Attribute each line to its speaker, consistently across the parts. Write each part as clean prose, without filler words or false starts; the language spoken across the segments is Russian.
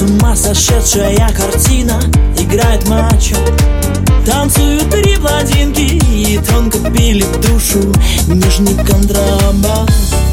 Speaker 1: С ума сошедшая картина, играет мачо. Танцуют три блондинки и тонко пилит душу нежный контрабас.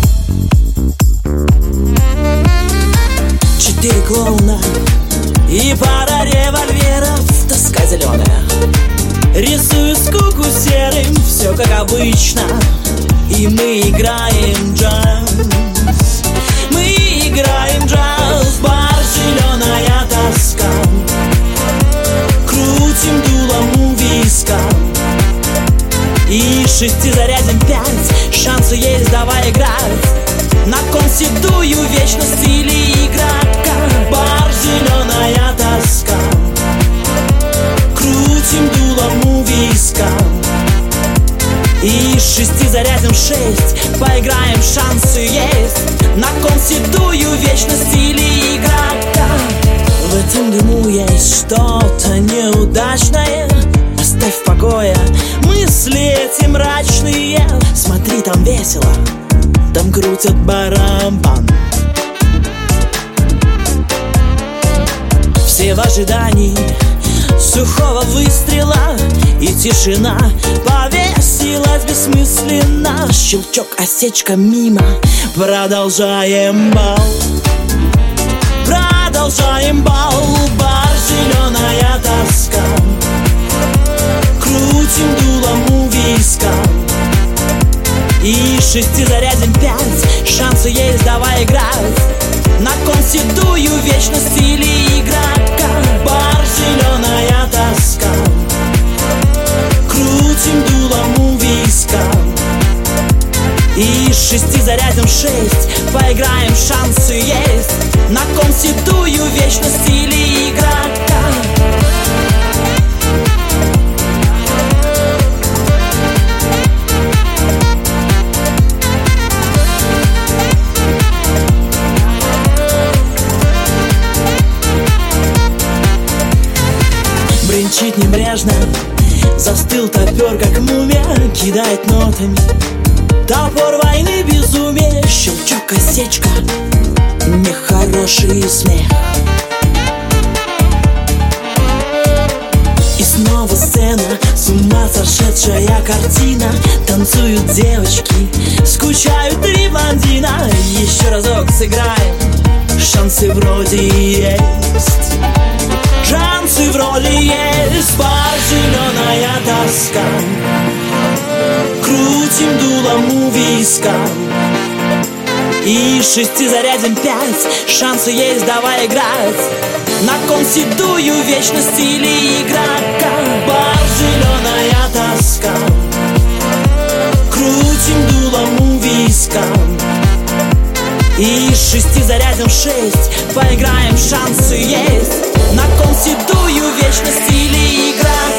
Speaker 1: 4 клоуна и пара револьверов, тоска зеленая. Рисую скуку серым, все как обычно. И мы играем джаз. Мы играем джаз, бар зеленая тоска. Крутим дулом у виска. И 6 зарядим 5, шансы есть, давай играть. На кон седую вечность или играть. Бар зеленая тоска. Крутим дулом у виска. И 6 зарядим 6, поиграем, шансы есть. На кон седую вечность или играть. В этом дыму есть что-то неудачное. Оставь в покое мысли эти мрачные. Смотри, там весело, там крутят барабан. Все в ожидании сухого выстрела. И тишина повесилась бессмысленно. Щелчок, осечка мимо. Продолжаем бал. Продолжаем бал. Бар зеленая тоска. Крутим дулом у виска. И 6 зарядим 5, шансы есть, давай играть. На кон седую вечность или играть. Бар зеленая тоска. Крутим дулом у виска. И 6 зарядим 6, поиграем, шансы есть. На кон седую вечность или играть. Бренчит небрежно, застыл топер, как мумия. Кидает нотами топор войны, безумие. Щелчок, осечка, нехороший смех. И снова сцена, с ума сошедшая картина. Танцуют девочки, скучают 3 блондина. Еще разок сыграем, шансы вроде есть. Шансы вроде есть. Бар зеленая тоска. Крутим дулом у виска. И 6 зарядим 5, шансы есть, давай играть. На кон седую вечность или играть. Бар зеленая тоска. Крутим дулом у виска. И 6 зарядим 6, поиграем, шансы есть. На кон седую вечность или играть.